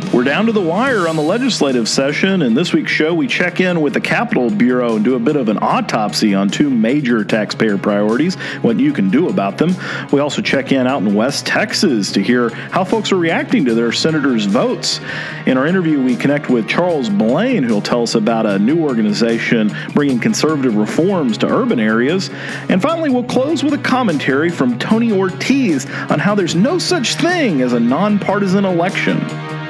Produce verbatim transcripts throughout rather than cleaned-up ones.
We're down to the wire on the legislative session, and this week's show we check in with the Capitol Bureau and do a bit of an autopsy on two major taxpayer priorities, what you can do about them. We also check in out in West Texas to hear how folks are reacting to their senators' votes. In our interview, we connect with Charles Blaine, who will tell us about a new organization bringing conservative reforms to urban areas. And finally, we'll close with a commentary from Tony Ortiz on how there's no such thing as a nonpartisan election.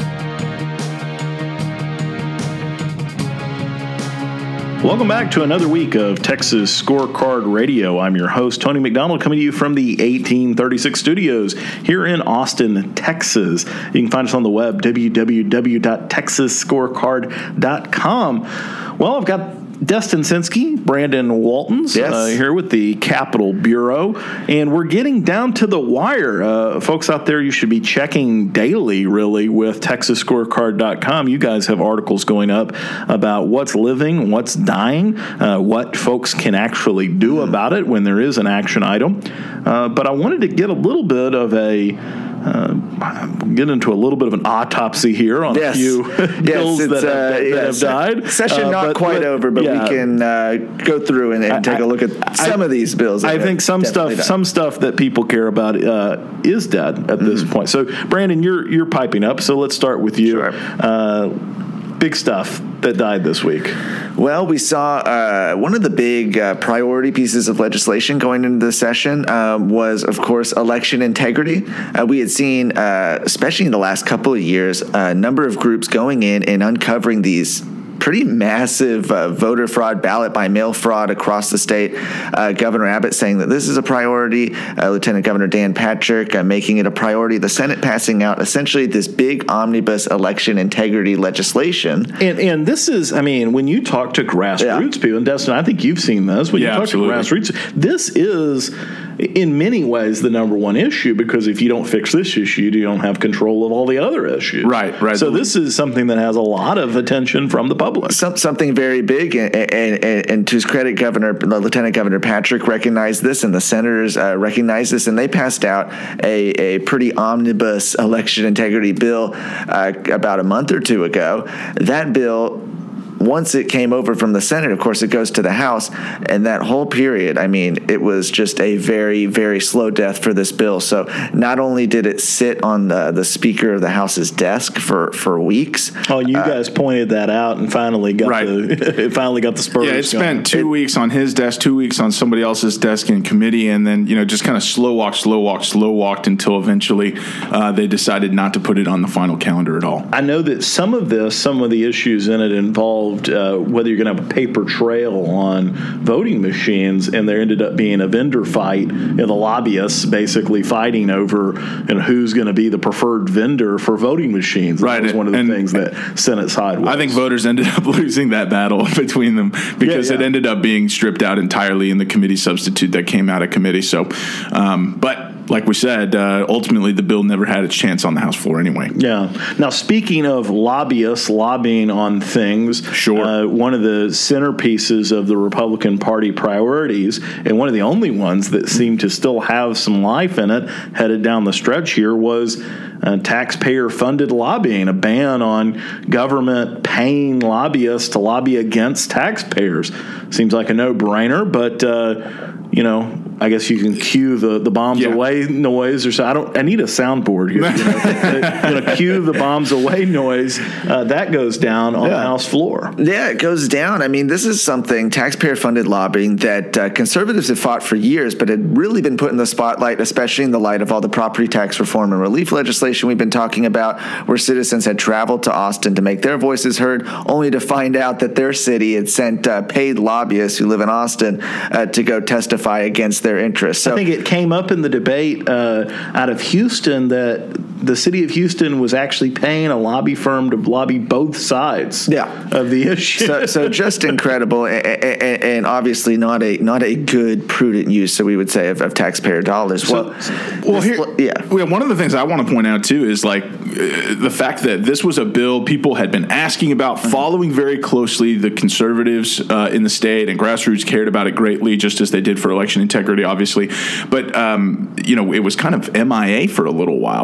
Welcome back to another week of Texas Scorecard Radio. I'm your host, Tony McDonald, coming to you from the eighteen thirty-six studios here in Austin, Texas. You can find us on the web, w w w dot texas scorecard dot com. Well, I've got Destin Sinsky, Brandon Waltons, yes. uh, here with the Capitol Bureau, and we're getting down to the wire. Uh, folks out there, you should be checking daily, really, with texas scorecard dot com. You guys have articles going up about what's living, what's dying, uh, what folks can actually do about it when there is an action item. Uh, but I wanted to get a little bit of a Uh, get into a little bit of an autopsy here on yes. a few bills yes, that, have, uh, that yes. have died. Session uh, not but, quite but, over, but yeah. we can uh, go through and, and I, take a look at some I, of these bills. I think some stuff, died. some stuff that people care about uh, is dead at mm-hmm. this point. So, Brandon, you're you're piping up. So let's start with you. Sure. Uh, big stuff that died this week. Well, we saw uh, one of the big uh, priority pieces of legislation going into the session um, was, of course, election integrity. Uh, we had seen, uh, especially in the last couple of years, a number of groups going in and uncovering these pretty massive uh, voter fraud, ballot by mail fraud across the state. Uh, Governor Abbott saying that this is a priority. Uh, Lieutenant Governor Dan Patrick uh, making it a priority. The Senate passing out essentially this big omnibus election integrity legislation. And and this is, I mean, when you talk to grassroots yeah. people, and Destin, I think you've seen this. When yeah, you talk absolutely. to grassroots, this is in many ways the number one issue, because if you don't fix this issue, you don't have control of all the other issues. Right, right. So this is something that has a lot of attention from the public. Some, something very big, and, and, and, and to his credit, Governor, Lieutenant Governor Patrick recognized this, and the senators uh, recognized this, and they passed out a, a pretty omnibus election integrity bill uh, about a month or two ago. That bill, once it came over from the Senate, of course, it goes to the House, and that whole period, I mean, it was just a very, very slow death for this bill. So not only did it sit on the, the Speaker of the House's desk for, for weeks. Oh, you uh, guys pointed that out and finally got right. the it finally got the spurs. Yeah, it spent going. two it, weeks on his desk, two weeks on somebody else's desk in committee, and then, you know, just kind of slow walked, slow walked, slow walked until eventually uh, they decided not to put it on the final calendar at all. I know that some of this, some of the issues in it involved Uh, whether you're going to have a paper trail on voting machines, and there ended up being a vendor fight, and the lobbyists basically fighting over you know, who's going to be the preferred vendor for voting machines. Right. That was one of the and, things that Senate sideways. I think voters ended up losing that battle between them because yeah, yeah. it ended up being stripped out entirely in the committee substitute that came out of committee. So, um, but like we said, uh, ultimately the bill never had its chance on the House floor anyway. Yeah. Now, speaking of lobbyists lobbying on things, sure. Uh, one of the centerpieces of the Republican Party priorities, and one of the only ones that seem to still have some life in it headed down the stretch here, was uh, taxpayer-funded lobbying, a ban on government paying lobbyists to lobby against taxpayers. Seems like a no-brainer, but, uh, you know, I guess you can cue the, the bombs yeah. away noise or so. I don't. I need a soundboard here. You know, you know cue the bombs away noise. Uh, that goes down on yeah. the House floor. Yeah, it goes down. I mean, this is something, taxpayer-funded lobbying, that uh, conservatives have fought for years, but had really been put in the spotlight, especially in the light of all the property tax reform and relief legislation we've been talking about, where citizens had traveled to Austin to make their voices heard, only to find out that their city had sent uh, paid lobbyists who live in Austin uh, to go testify against their interests. So, I think it came up in the debate uh, out of Houston that the city of Houston was actually paying a lobby firm to lobby both sides yeah. of the issue. So, so just incredible, and, and, and obviously not a not a good, prudent use, so we would say, of, of taxpayer dollars. So, well, well, here, yeah. One of the things I want to point out too is like uh, the fact that this was a bill people had been asking about, mm-hmm. following very closely. The conservatives uh, in the state and grassroots cared about it greatly, just as they did for election integrity, obviously. But um, you know, it was kind of M I A for a little while, and then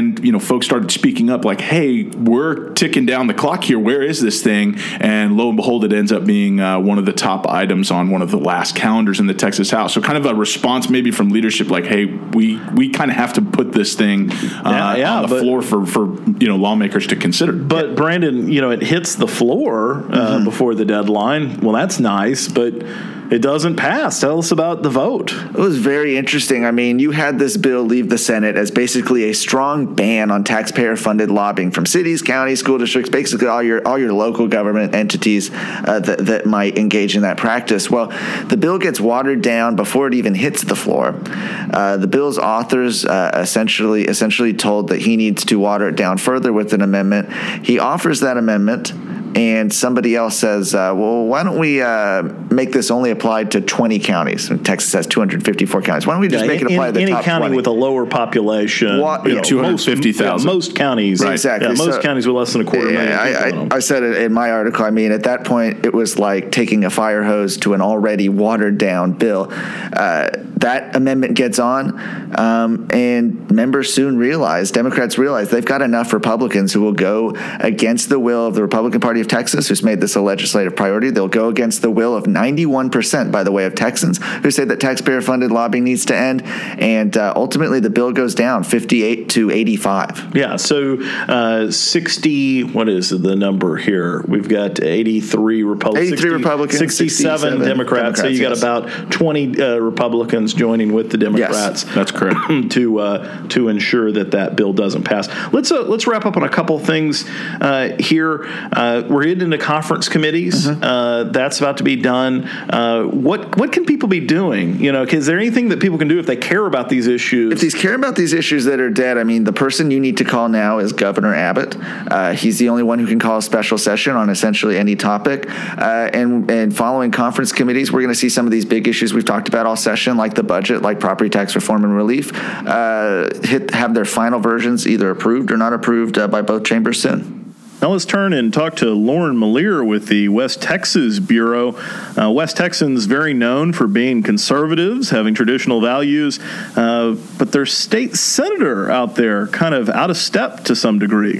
and you know, folks started speaking up like, "Hey, we're ticking down the clock here. Where is this thing?" And lo and behold, it ends up being uh, one of the top items on one of the last calendars in the Texas House. So, kind of a response maybe from leadership, like, "Hey, we we kind of have to put this thing uh, yeah, yeah, on the but, floor for for you know lawmakers to consider." But Brandon, you know, it hits the floor uh, mm-hmm. before the deadline. Well, that's nice, but it doesn't pass. Tell us about the vote. It was very interesting. I mean, you had this bill leave the Senate as basically a strong ban on taxpayer-funded lobbying from cities, counties, school districts, basically all your all your local government entities uh, that, that might engage in that practice. Well, the bill gets watered down before it even hits the floor. Uh, the bill's authors uh, essentially essentially told that he needs to water it down further with an amendment. He offers that amendment, and somebody else says, uh, well, why don't we uh, make this only applied to twenty counties? And Texas has two hundred fifty-four counties. Why don't we just yeah, make it apply in, to the any top county twenty? With a lower population, what, you know, two hundred fifty thousand. Yeah, most counties. Right. Exactly. Yeah, most so, counties with less than a quarter yeah, million I, people. I, I said it in my article. I mean, at that point, it was like taking a fire hose to an already watered-down bill. Uh, that amendment gets on, um, and members soon realize, Democrats realize, they've got enough Republicans who will go against the will of the Republican Party of Texas, who's made this a legislative priority. They'll go against the will of ninety-one percent, by the way, of Texans who say that taxpayer-funded lobbying needs to end, and uh, ultimately the bill goes down fifty-eight to eighty-five. Yeah, so uh, sixty, what is the number here? We've got eighty-three Republicans. eighty-three Republicans, sixty-seven, sixty-seven Democrats, Democrats, so you got yes. about twenty uh, Republicans joining with the Democrats. Yes, that's correct. to uh, to ensure that that bill doesn't pass. Let's uh, let's wrap up on a couple things uh, here. Uh, we're heading into conference committees. Mm-hmm. Uh, that's about to be done. Uh, what what can people be doing? You know, is there anything that people can do if they care about these issues? If they care about these issues that are dead, I mean, the person you need to call now is Governor Abbott. Uh, he's the only one who can call a special session on essentially any topic. Uh, and and following conference committees, we're going to see some of these big issues we've talked about all session, like the budget, like property tax reform and relief, uh, hit have their final versions either approved or not approved uh, by both chambers soon. Now let's turn and talk to Lauren Malier with the West Texas Bureau. Uh, West Texans very known for being conservatives, having traditional values, uh, but their state senator out there kind of out of step to some degree.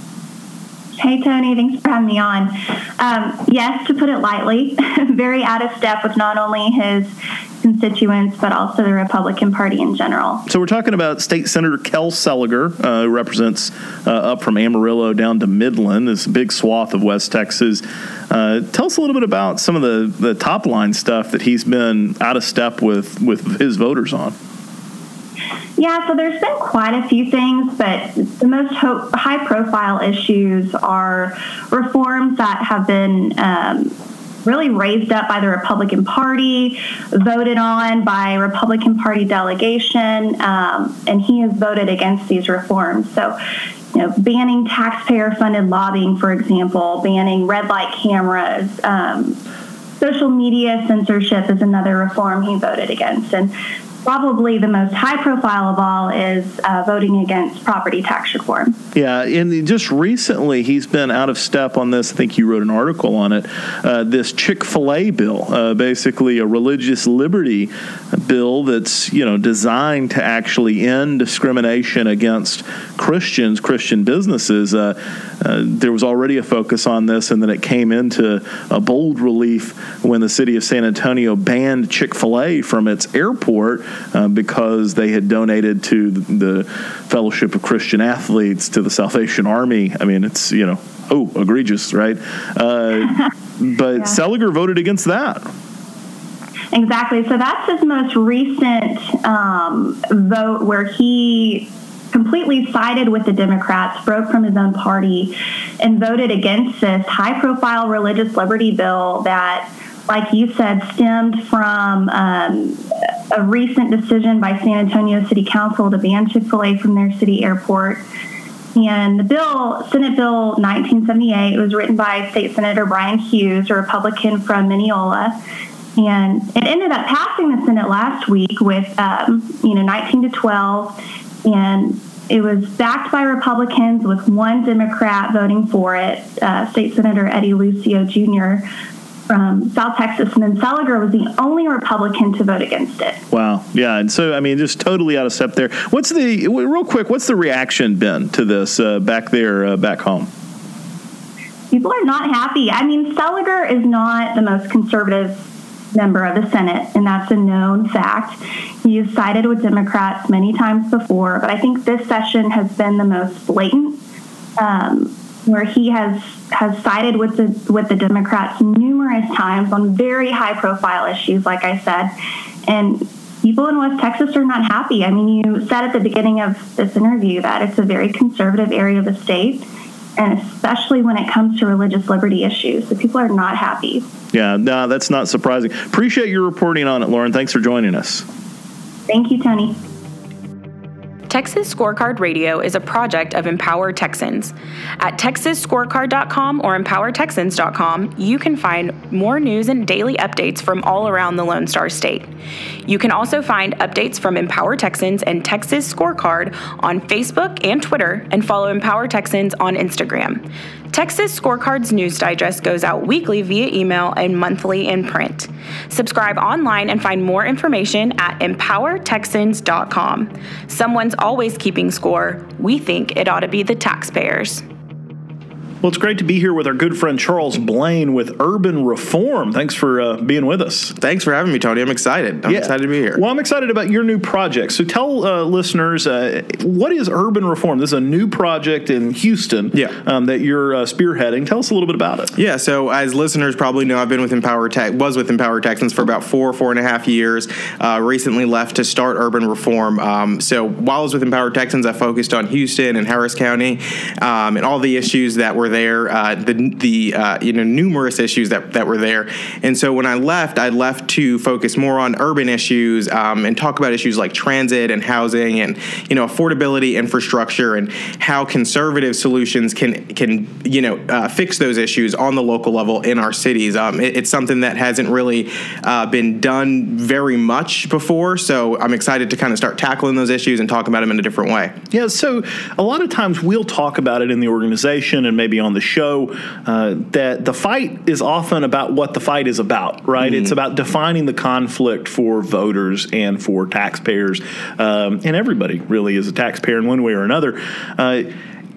Hey, Tony. Thanks for having me on. Um, yes, to put it lightly, very out of step with not only his constituents, but also the Republican Party in general. So we're talking about State Senator Kel Seliger, uh, who represents uh, up from Amarillo down to Midland, this big swath of West Texas. Uh, tell us a little bit about some of the, the top-line stuff that he's been out of step with, with his voters on. Yeah, so there's been quite a few things, but the most ho- high-profile issues are reforms that have been um, really raised up by the Republican Party, voted on by Republican Party delegation, um, and he has voted against these reforms. So, you know, banning taxpayer-funded lobbying, for example, banning red light cameras, um, social media censorship is another reform he voted against, and probably the most high profile of all is uh, voting against property tax reform. Yeah, and just recently he's been out of step on this. I think you wrote an article on it. Uh, this Chick-fil-A bill, uh, basically a religious liberty bill that's, you know, designed to actually end discrimination against Christians, Christian businesses. Uh, uh, there was already a focus on this, and then it came into a bold relief when the city of San Antonio banned Chick-fil-A from its airport uh, because they had donated to the Fellowship of Christian Athletes, to the Salvation Army. I mean, it's, you know, oh, egregious, right? Uh, but yeah. Seliger voted against that. Exactly. So that's his most recent um, vote where he completely sided with the Democrats, broke from his own party, and voted against this high-profile religious liberty bill that, like you said, stemmed from um, a recent decision by San Antonio City Council to ban Chick-fil-A from their city airport. And the bill, Senate Bill nineteen seventy-eight, was written by State Senator Brian Hughes, a Republican from Mineola. And it ended up passing the Senate last week with, um, you know, nineteen to twelve. And it was backed by Republicans with one Democrat voting for it, uh, State Senator Eddie Lucio Junior from South Texas, and then Seliger was the only Republican to vote against it. Wow. Yeah. And so, I mean, just totally out of step there. What's the, real quick, what's the reaction been to this uh, back there, uh, back home? People are not happy. I mean, Seliger is not the most conservative member of the Senate, and that's a known fact. He has sided with Democrats many times before, but I think this session has been the most blatant, um, where he has has sided with the with the Democrats numerous times on very high profile issues, like I said, and people in West Texas are not happy. I mean, you said at the beginning of this interview that it's a very conservative area of the state, and especially when it comes to religious liberty issues. So people are not happy. Yeah, no, that's not surprising. Appreciate your reporting on it, Lauren. Thanks for joining us. Thank you, Tony. Texas Scorecard Radio is a project of Empower Texans. At texas scorecard dot com or empower texans dot com, you can find more news and daily updates from all around the Lone Star State. You can also find updates from Empower Texans and Texas Scorecard on Facebook and Twitter, and follow Empower Texans on Instagram. Texas Scorecard's news digest goes out weekly via email and monthly in print. Subscribe online and find more information at empower texans dot com. Someone's always keeping score. We think it ought to be the taxpayers. Well, it's great to be here with our good friend Charles Blaine with Urban Reform. Thanks for uh, being with us. Thanks for having me, Tony. I'm excited. I'm yeah. excited to be here. Well, I'm excited about your new project. So tell uh, listeners, uh, what is Urban Reform? This is a new project in Houston yeah. um, that you're uh, spearheading. Tell us a little bit about it. Yeah, so as listeners probably know, I've been with Empower Tech, was with Empower Texans for about four, four and a half years. Uh, recently left to start Urban Reform. Um, so while I was with Empower Texans, I focused on Houston and Harris County um, and all the issues that were there. Uh, the the uh, you know numerous issues that, that were there, and so when I left, I left to focus more on urban issues um, and talk about issues like transit and housing and you know affordability, infrastructure, and how conservative solutions can can you know uh, fix those issues on the local level in our cities. Um, it, it's something that hasn't really uh, been done very much before, so I'm excited to kind of start tackling those issues and talk about them in a different way. Yeah, so a lot of times we'll talk about it in the organization and maybe on the show. Uh, that the fight is often about what the fight is about, right? Mm-hmm. It's about defining the conflict for voters and for taxpayers, um, and everybody really is a taxpayer in one way or another. Uh,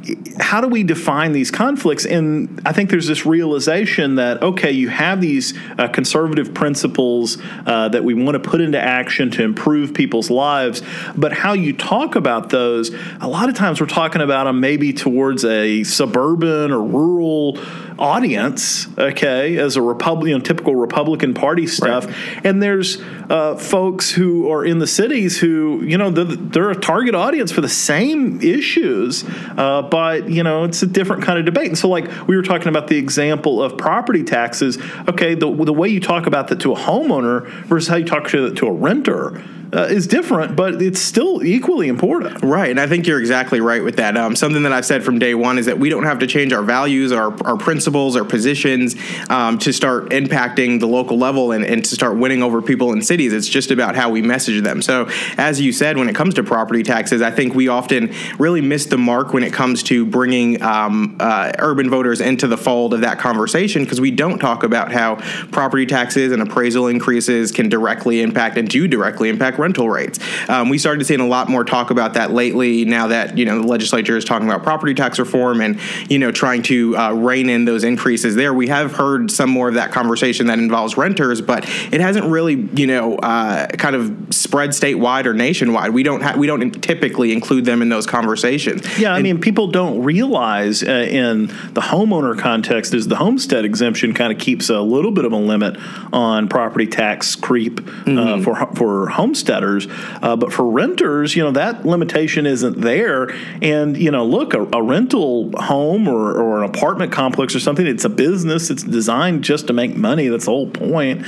How do we define these conflicts? And I think there's this realization that, okay, you have these uh, conservative principles uh, that we want to put into action to improve people's lives, but how you talk about those, a lot of times we're talking about them maybe towards a suburban or rural audience, okay, as a Republican, typical Republican Party stuff. Right. And there's uh, folks who are in the cities who, you know, they're, they're a target audience for the same issues, uh, but, you know, it's a different kind of debate. And so, like, we were talking about the example of property taxes. Okay, the, the way you talk about that to a homeowner versus how you talk to, to a renter Uh, is different, but it's still equally important. Right, and I think you're exactly right with that. Um, something that I've said from day one is that we don't have to change our values, our, our principles, our positions um, to start impacting the local level and, and to start winning over people in cities. It's just about how we message them. So as you said, when it comes to property taxes, I think we often really miss the mark when it comes to bringing um, uh, urban voters into the fold of that conversation, because we don't talk about how property taxes and appraisal increases can directly impact and do directly impact rental rates. Um, we started seeing a lot more talk about that lately now that, you know, the legislature is talking about property tax reform and, you know, trying to uh, rein in those increases there. We have heard some more of that conversation that involves renters, but it hasn't really, you know, uh, kind of spread statewide or nationwide. We don't ha- we don't typically include them in those conversations. Yeah, I and, mean, people don't realize uh, in the homeowner context is the homestead exemption kind of keeps a little bit of a limit on property tax creep mm-hmm. uh, for for homestead. Uh, but for renters, you know, that limitation isn't there. And, you know, look, a, a rental home or, or an apartment complex or something, it's a business. It's designed just to make money. That's the whole point.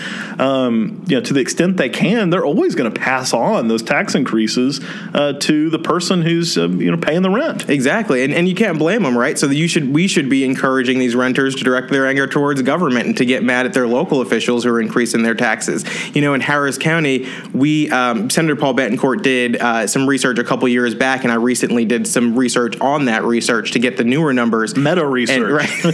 Um, you know, to the extent they can, they're always going to pass on those tax increases uh, to the person who's, uh, you know, paying the rent. Exactly. And, and you can't blame them, right? So you should we should be encouraging these renters to direct their anger towards government and to get mad at their local officials who are increasing their taxes. You know, in Harris County, we um, um, Senator Paul Betancourt did uh, some research a couple years back, and I recently did some research on that research to get the newer numbers. Meta research. And,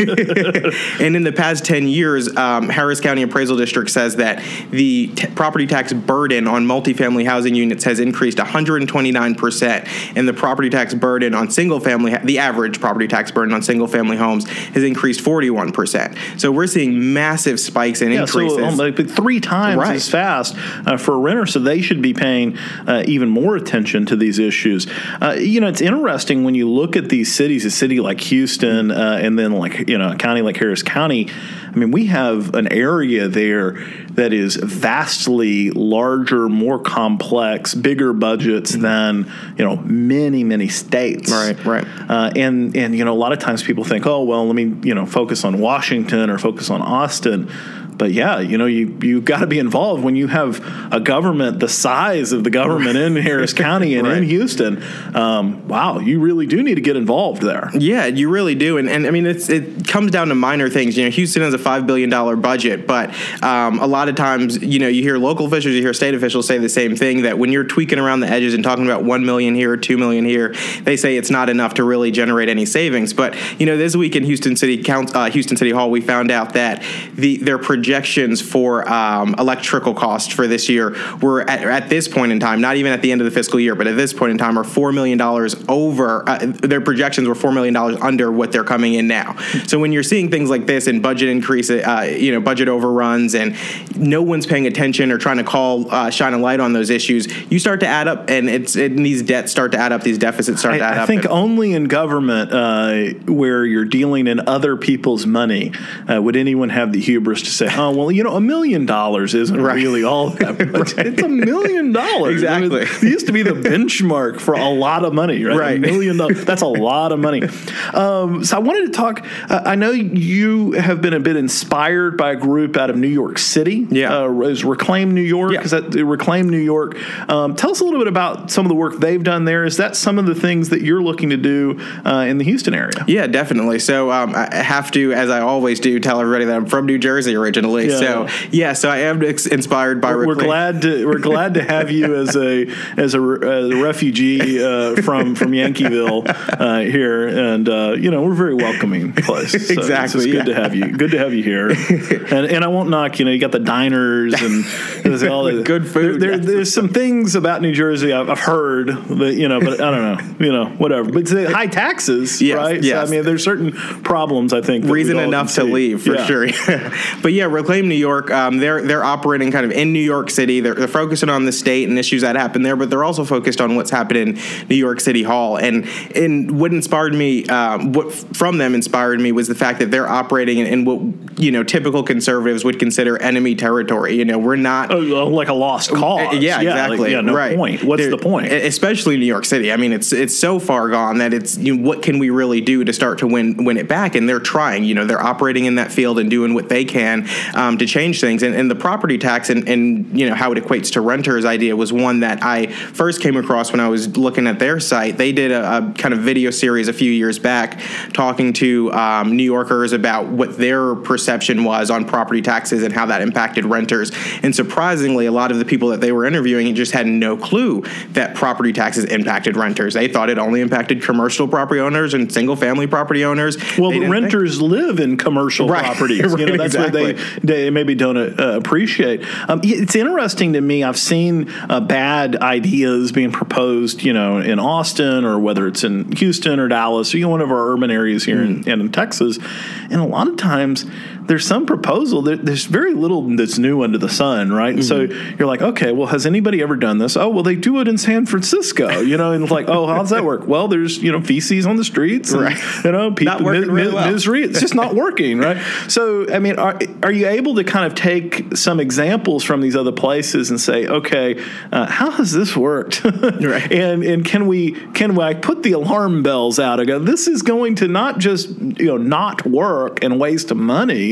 right. And in the past ten years, um, Harris County Appraisal District says that the t- property tax burden on multifamily housing units has increased one hundred twenty-nine percent, and the property tax burden on single-family, ha- the average property tax burden on single-family homes has increased forty-one percent. So we're seeing massive spikes and yeah, increases. So, um, like three times Right. as fast uh, for a renter, so they should be paying uh, even more attention to these issues. Uh, you know, it's interesting when you look at these cities, a city like Houston, uh, and then like, you know, a county like Harris County. I mean, we have an area there that is vastly larger, more complex, bigger budgets than, you know, many, many states. Right, right. Uh, and, and, you know, a lot of times people think, oh, well, let me, you know, focus on Washington or focus on Austin. But yeah, you know, you you got to be involved when you have a government the size of the government in Harris County and right. in Houston. Um, wow, you really do need to get involved there. Yeah, you really do, and and I mean it's it comes down to minor things. You know, Houston has a five billion dollar budget, but um, a lot of times, you know, you hear local officials, you hear state officials say the same thing, that when you're tweaking around the edges and talking about one million here, two million here, they say it's not enough to really generate any savings. But you know, this week in Houston City Council, uh, Houston City Hall, we found out that the their projections for um, electrical costs for this year were at, at this point in time, not even at the end of the fiscal year, but at this point in time, are four million dollars over. Uh, their projections were four million dollars under what they're coming in now. So when you're seeing things like this and budget increase, uh, you know, budget overruns, and no one's paying attention or trying to call, uh, shine a light on those issues, you start to add up, and it's it, and these debts start to add up. These deficits start I, to add I up. I think and, only in government, uh, where you're dealing in other people's money, uh, would anyone have the hubris to say, "Oh, well, you know, a million dollars isn't Right. really all that much. It's a million dollars." Exactly. I mean, it used to be the benchmark for a lot of money, right? Right. A million dollars. That's a lot of money. Um, so I wanted to talk. Uh, I know you have been a bit inspired by a group out of New York City. Yeah. Uh, is Reclaim New York? Yeah. Is that Reclaim New York? Um, tell us a little bit about some of the work they've done there. Is that some of the things that you're looking to do uh, in the Houston area? Yeah, definitely. So um, I have to, as I always do, tell everybody that I'm from New Jersey originally. Yeah. So yeah, so I am ex- inspired by. We're Reclaim. glad to we're glad to have you as a as a, as a refugee uh, from from Yankeeville uh, here, and uh, you know, we're a very welcoming place. So Exactly, it's, it's yeah. good to have you. Good to have you here. And and I won't knock. You know, you got the diners and there's all the Good food, There, there, yes. there's some things about New Jersey I've, I've heard that, you know, but I don't know. You know, whatever. But it's the high taxes, Yes, right? yes. So, I mean, there's certain problems. I think that Reason we all enough can to see. leave for Yeah. sure. But yeah, Reclaim New York. Um, they're they're operating kind of in New York City. They're, they're focusing on the state and issues that happen there, but they're also focused on what's happened in New York City Hall. And and what inspired me, um, what from them inspired me, was the fact that they're operating in, in what you know typical conservatives would consider enemy territory. You know, we're not. Oh, like a lost cause. Uh, Yeah, exactly. Like, yeah, no right. point. What's There- the point? Especially New York City. I mean, it's it's so far gone that it's you know, what can we really do to start to win win it back? And they're trying. You know, they're operating in that field and doing what they can um, to change things. And, and the property tax and, and you know how it equates to renters idea was one that I first came across when I was looking at their site. They did a, a kind of video series a few years back talking to um, New Yorkers about what their perception was on property taxes and how that impacted renters. And surprisingly, a lot of the people that they were interviewing just had no clue that property taxes impacted renters. They thought it only impacted commercial property owners and single family property owners. Well, They but didn't think- renters live in commercial Right. properties. You know, Right, that's exactly. what they, they maybe don't uh, appreciate. Um, it's interesting to me. I've seen uh, bad ideas being proposed, you know, in Austin or whether it's in Houston or Dallas or you know, one of our urban areas here Mm. in, and in Texas. And a lot of times there's some proposal that there's very little that's new under the sun, right? And Mm-hmm. so you're like, okay, well, has anybody ever done this? Oh, well, they do it in San Francisco, you know, and it's like, oh, how does that work? Well, there's, you know, feces on the streets, and, Right. you know, people, Not working really well. misery. It's just not working, right? So, I mean, are, are you able to kind of take some examples from these other places and say, okay, uh, how has this worked? Right. And and can we can I put the alarm bells out? I go, this is going to not just you know not work and waste of money.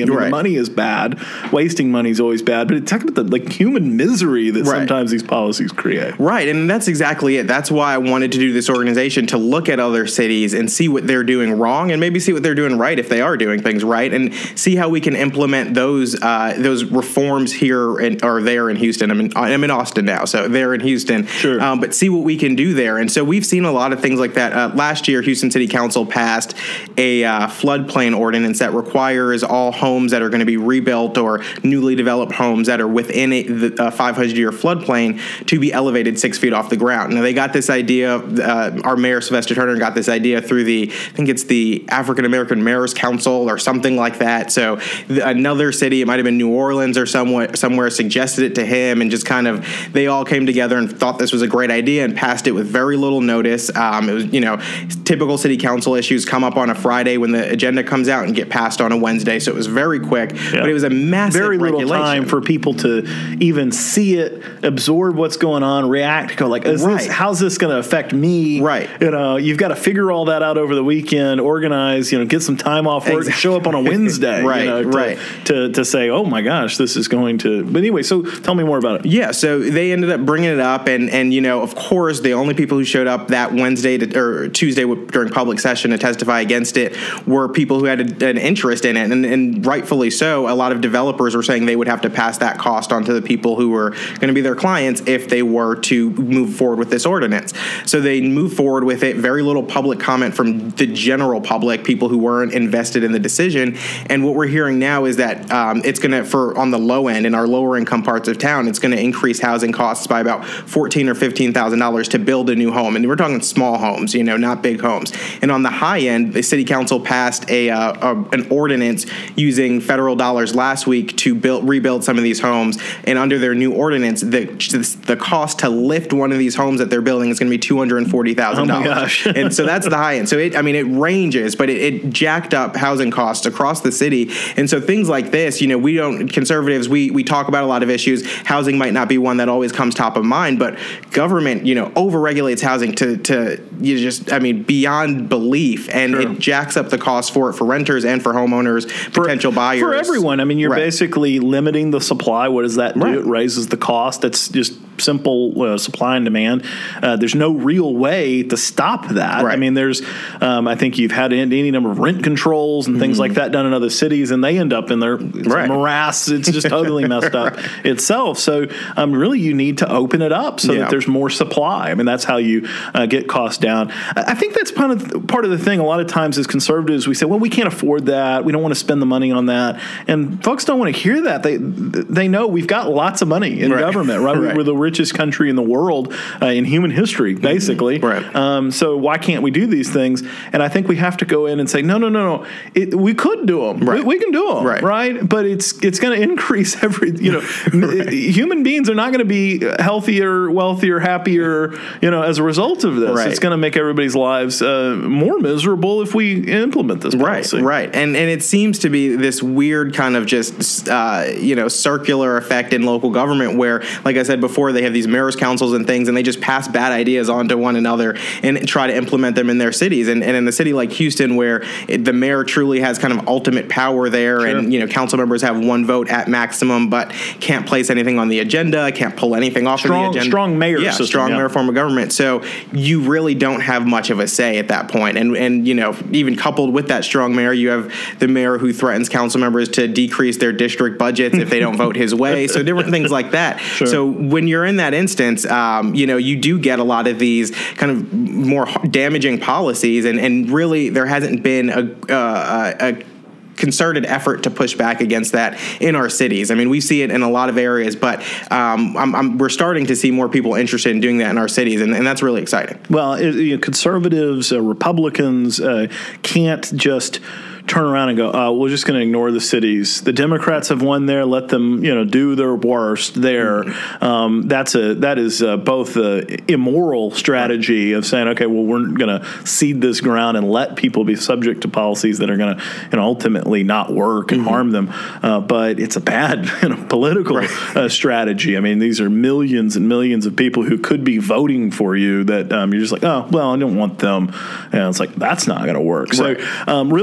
I mean, Right. the money is bad. Wasting money is always bad. But talk about the like human misery that Right. sometimes these policies create. Right, and that's exactly it. That's why I wanted to do this organization, to look at other cities and see what they're doing wrong, and maybe see what they're doing right if they are doing things right, and see how we can implement those uh, those reforms here in, or there in Houston. I'm in, I'm in Austin now, so there in Houston. Sure. Um, but see what we can do there. And so we've seen a lot of things like that. Uh, last year, Houston City Council passed a uh, floodplain ordinance that requires all homes that are going to be rebuilt or newly developed homes that are within a, the uh, five hundred year floodplain to be elevated six feet off the ground. Now, they got this idea, uh, our mayor, Sylvester Turner, got this idea through the, I think it's the African American Mayors Council or something like that. So the, another city, it might have been New Orleans or somewhere, somewhere suggested it to him, and just kind of, they all came together and thought this was a great idea and passed it with very little notice. Um, it was, you know, typical city council issues come up on a Friday when the agenda comes out and get passed on a Wednesday. So it was very quick, Yeah. but it was a massive Very little regulation. time for people to even see it, absorb what's going on, react, go like, is Right. this, how's this going to affect me? Right. You know, you've got to figure all that out over the weekend, organize, you know, get some time off work, Exactly. show up on a Wednesday. Right, you know, to, right. To, to say, oh my gosh, this is going to. But anyway, so tell me more about it. Yeah, so they ended up bringing it up, and, and you know, of course, the only people who showed up that Wednesday to, or Tuesday during public session to testify against it were people who had a, an interest in it, and, and rightfully so. A lot of developers were saying they would have to pass that cost on to the people who were going to be their clients if they were to move forward with this ordinance. So they moved forward with it. Very little public comment from the general public, people who weren't invested in the decision. And what we're hearing now is that um, it's going to, for on the low end in our lower income parts of town, it's going to increase housing costs by about fourteen or fifteen thousand dollars to build a new home, and we're talking small homes, you know, not big homes. And on the high end, the city council passed a, uh, a an ordinance using federal dollars last week to build rebuild some of these homes. And under their new ordinance, the the cost to lift one of these homes that they're building is going to be two hundred and forty thousand dollars. Oh my gosh. And so that's the high end. So it, I mean, it ranges, but it, it jacked up housing costs across the city. And so things like this, you know, we don't, conservatives, we we talk about a lot of issues. Housing might not be one that always comes top of mind, but government, you know, overregulates housing to, to you just, I mean, beyond belief. And Sure. it jacks up the cost for it for renters and for homeowners, potential buyers. For everyone. I mean, you're Right. basically limiting the supply. What does that do? Right. It raises the cost. It's just simple uh, supply and demand. Uh, there's no real way to stop that. Right. I mean, there's, um, I think you've had any number of rent controls and things like that done in other cities, and they end up in their it's Right. a morass. It's just totally messed up Right. itself. So um, really, you need to open it up so Yeah. that there's more supply. I mean, that's how you uh, get costs down. I I think that's part of part of the thing. A lot of times, as conservatives, we say, "Well, we can't afford that. We don't want to spend the money on that." And folks don't want to hear that. They they know we've got lots of money in Right. government, right? Right. We're the richest country in the world uh, in human history, basically. Right. Um, so why can't we do these things? And I think we have to go in and say, no, no, no, no. It, we could do them. Right. We, we can do them, Right. right? But it's it's going to increase every. You know, right. Human beings are not going to be healthier, wealthier, happier. You know, as a result of this, Right. it's going to make everybody's lives uh, more miserable if we implement this policy. Right, right, and and it seems to be this weird kind of just uh, you know circular effect in local government where, like I said before, they have these mayors councils and things, and they just pass bad ideas on to one another and try to implement them in their cities. And, and in a city like Houston, where it, the mayor truly has kind of ultimate power there, Sure. and you know council members have one vote at maximum, but can't place anything on the agenda, can't pull anything off Strong- of the agenda. strong mayor yeah, system, strong yeah. mayor form of government. So you really don't have much of a say at that point. And and you know even coupled with that strong mayor, you have the mayor who threatens council members to decrease their district budgets if they don't vote his way. So different things like that. Sure. So when you're in that instance, um, you know, you do get a lot of these kind of more damaging policies, and, and really there hasn't been a, uh, a concerted effort to push back against that in our cities. I mean, we see it in a lot of areas, but um, I'm, I'm, we're starting to see more people interested in doing that in our cities, and, and that's really exciting. Well, it, you know, conservatives, uh, Republicans uh, can't just turn around and go, uh, we're just going to ignore the cities. The Democrats have won there. Let them, you know, do their worst there. Mm-hmm. Um, that's a that is uh, both a immoral strategy of saying, okay, well, we're going to cede this ground and let people be subject to policies that are going to, you know, ultimately not work and mm-hmm. harm them. Uh, but it's a bad, you know, political right. uh, strategy. I mean, these are millions and millions of people who could be voting for you that um, you're just like, oh, well, I don't want them. And it's like that's not going to work. Right. So, um, really excited.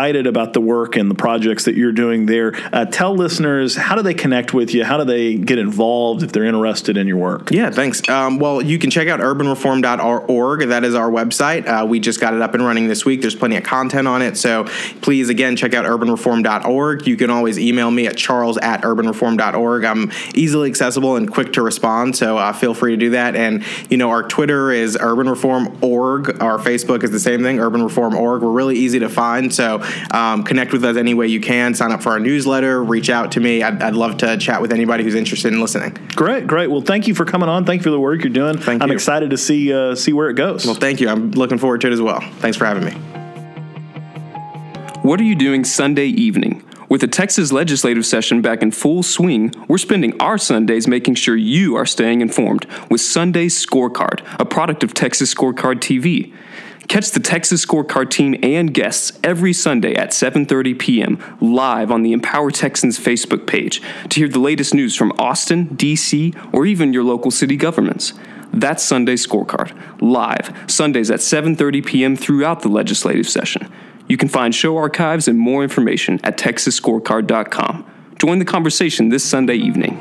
excited about the work and the projects that you're doing there. Uh, tell listeners, how do they connect with you? How do they get involved if they're interested in your work? Yeah, thanks. Um, well, you can check out urban reform dot org. That is our website. Uh, we just got it up and running this week. There's plenty of content on it. So please, again, check out urban reform dot org. You can always email me at charles at urban reform dot org. I'm easily accessible and quick to respond, so uh, feel free to do that. And, you know, our Twitter is urban reform dot org. Our Facebook is the same thing, urban reform dot org. We're really easy to find, so um, connect with us any way you can. Sign up for our newsletter. Reach out to me. I'd, I'd love to chat with anybody who's interested in listening. Great, great. Well, thank you for coming on. Thank you for the work you're doing. Thank I'm you. excited to see uh, see where it goes. Well, thank you. I'm looking forward to it as well. Thanks for having me. What are you doing Sunday evening? With the Texas legislative session back in full swing, we're spending our Sundays making sure you are staying informed with Sunday Scorecard, a product of Texas Scorecard T V. Catch the Texas Scorecard team and guests every Sunday at seven thirty p.m. live on the Empower Texans Facebook page to hear the latest news from Austin, D C, or even your local city governments. That's Sunday Scorecard, live, Sundays at seven thirty p.m. throughout the legislative session. You can find show archives and more information at texas scorecard dot com. Join the conversation this Sunday evening.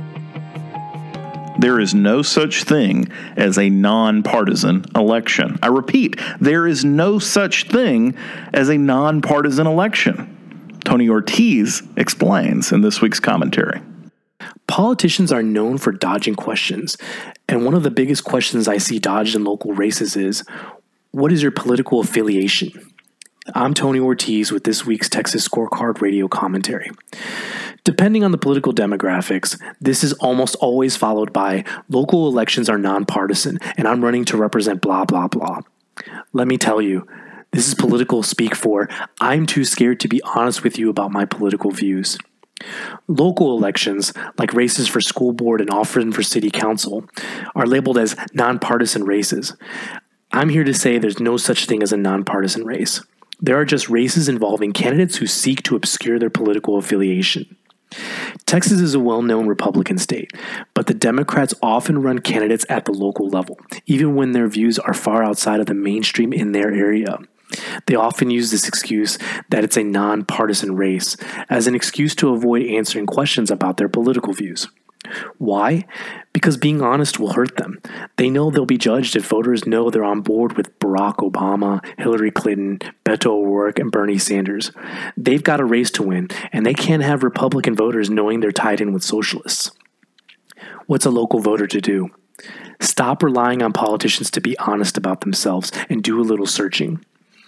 There is no such thing as a nonpartisan election. I repeat, there is no such thing as a nonpartisan election. Tony Ortiz explains in this week's commentary. Politicians are known for dodging questions, and one of the biggest questions I see dodged in local races is, what is your political affiliation? I'm Tony Ortiz with this week's Texas Scorecard Radio Commentary. Depending on the political demographics, this is almost always followed by local elections are nonpartisan and I'm running to represent blah, blah, blah. Let me tell you, this is political speak for I'm too scared to be honest with you about my political views. Local elections, like races for school board and often for city council, are labeled as nonpartisan races. I'm here to say there's no such thing as a nonpartisan race. There are just races involving candidates who seek to obscure their political affiliation. Texas is a well-known Republican state, but the Democrats often run candidates at the local level, even when their views are far outside of the mainstream in their area. They often use this excuse that it's a nonpartisan race as an excuse to avoid answering questions about their political views. Why? Because being honest will hurt them. They know they'll be judged if voters know they're on board with Barack Obama, Hillary Clinton, Beto O'Rourke, and Bernie Sanders. They've got a race to win, and they can't have Republican voters knowing they're tied in with socialists. What's a local voter to do? Stop relying on politicians to be honest about themselves and do a little searching.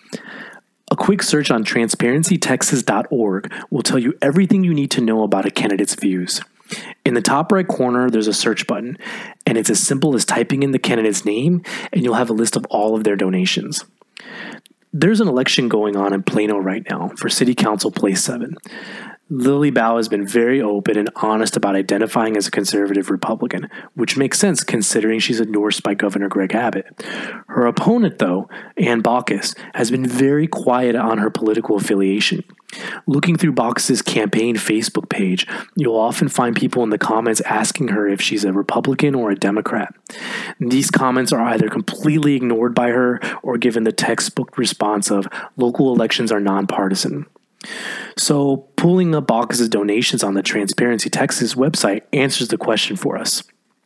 A quick search on transparency texas dot org will tell you everything you need to know about a candidate's views. In the top right corner, there's a search button, and it's as simple as typing in the candidate's name, and you'll have a list of all of their donations. There's an election going on in Plano right now for City Council Place seven. Lily Bao has been very open and honest about identifying as a conservative Republican, which makes sense considering she's endorsed by Governor Greg Abbott. Her opponent, though, Ann Baucus, has been very quiet on her political affiliation. Looking through Baucus's campaign Facebook page, you'll often find people in the comments asking her if she's a Republican or a Democrat. These comments are either completely ignored by her or given the textbook response of local elections are nonpartisan. So, pulling up Baucus's donations on the Transparency Texas website answers the question for us.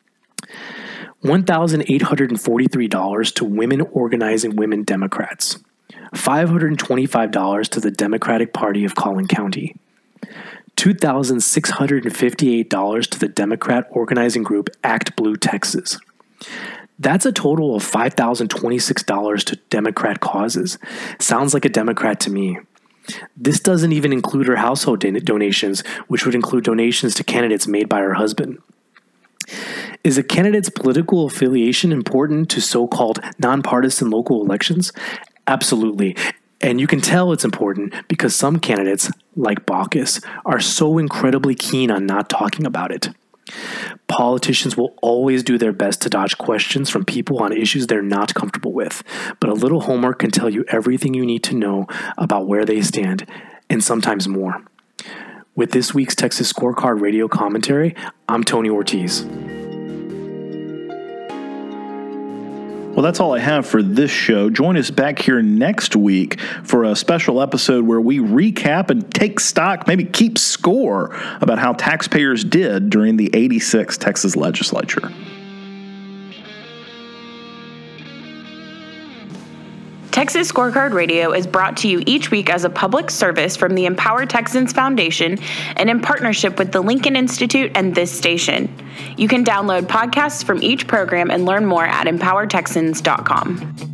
one thousand eight hundred forty-three dollars to Women Organizing Women Democrats. five hundred twenty-five dollars to the Democratic Party of Collin County. two thousand six hundred fifty-eight dollars to the Democrat organizing group Act Blue Texas. That's a total of five thousand twenty-six dollars to Democrat causes. Sounds like a Democrat to me. This doesn't even include her household don- donations, which would include donations to candidates made by her husband. Is a candidate's political affiliation important to so-called nonpartisan local elections? Absolutely. And you can tell it's important because some candidates, like Baucus, are so incredibly keen on not talking about it. Politicians will always do their best to dodge questions from people on issues they're not comfortable with, but a little homework can tell you everything you need to know about where they stand, and sometimes more. With this week's Texas Scorecard Radio Commentary, I'm Tony Ortiz. Well, Well, that's all I have for this show. Join us back here next week for a special episode where we recap and take stock, maybe keep score about how taxpayers did during the eighty-sixth Texas Legislature. Texas Scorecard Radio is brought to you each week as a public service from the Empower Texans Foundation and in partnership with the Lincoln Institute and this station. You can download podcasts from each program and learn more at empower texans dot com.